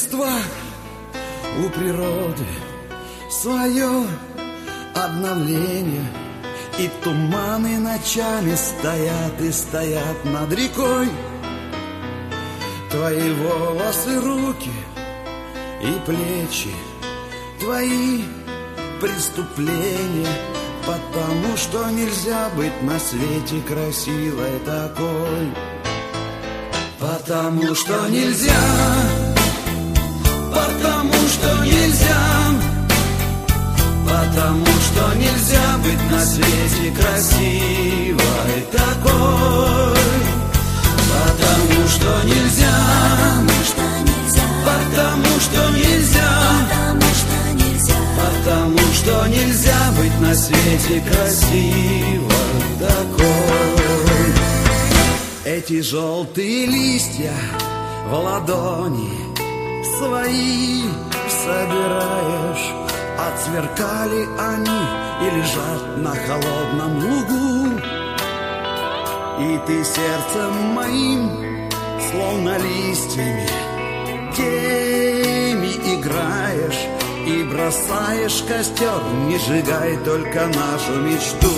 листва у природы свое обновление, и туманы ночами стоят и стоят над рекой. Твои волосы, руки и плечи, твои преступления, потому что нельзя быть на свете красивой такой. Потому что нельзя, потому что нельзя, потому что нельзя быть на свете красивой такой. Потому что нельзя, потому что нельзя, потому что нельзя быть на свете красивой такой. Эти желтые листья в ладони свои собираешь, отсверкали они и лежат на холодном лугу. И ты сердцем моим, словно листьями, теми играешь и бросаешь костер, не сжигай только нашу мечту.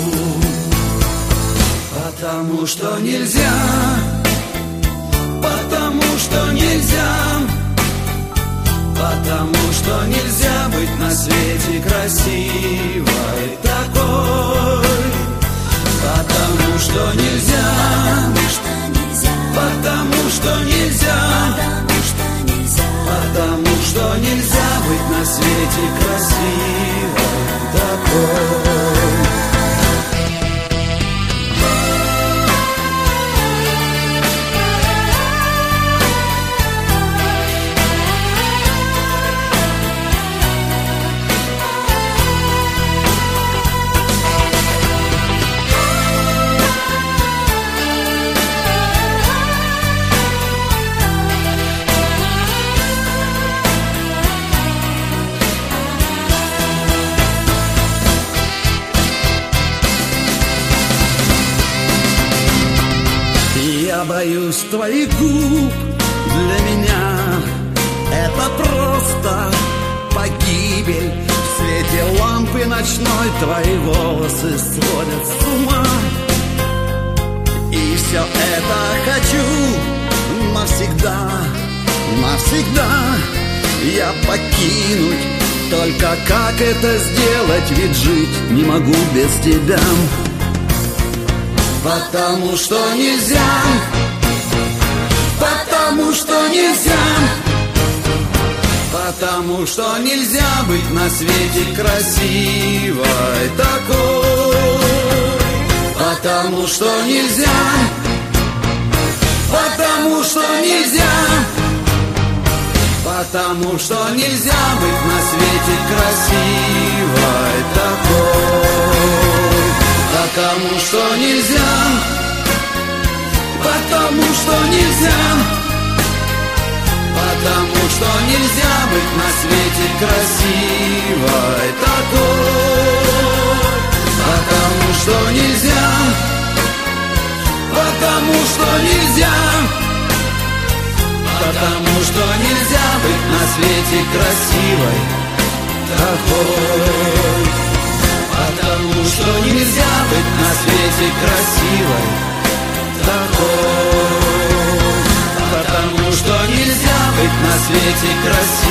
Потому что нельзя, потому что нельзя, потому что нельзя быть на свете красивой такой. Потому что нельзя, потому что нельзя, потому что нельзя быть на свете красивой такой. Я боюсь твоих губ, для меня это просто погибель. В свете лампы ночной твои волосы сводят с ума. И все это хочу навсегда, навсегда я покинуть. Только как это сделать, ведь жить не могу без тебя. Потому что нельзя, потому что нельзя, потому что нельзя быть на свете красивой такой. Потому что нельзя, потому что нельзя, потому что нельзя быть на свете красивой такой. Потому что нельзя, потому что нельзя, потому что нельзя быть на свете красивой такой. Потому что нельзя, потому что нельзя, потому что нельзя быть на свете красивой такой. Потому что нельзя быть на свете красивой такой. Потому что нельзя быть на свете красивой.